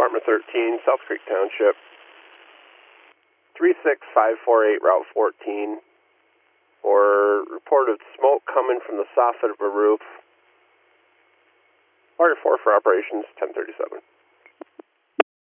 Department 13, South Creek Township. 36548 Route 14. Or reported smoke coming from the soffit of a roof. Wire 4 for operations, 1037.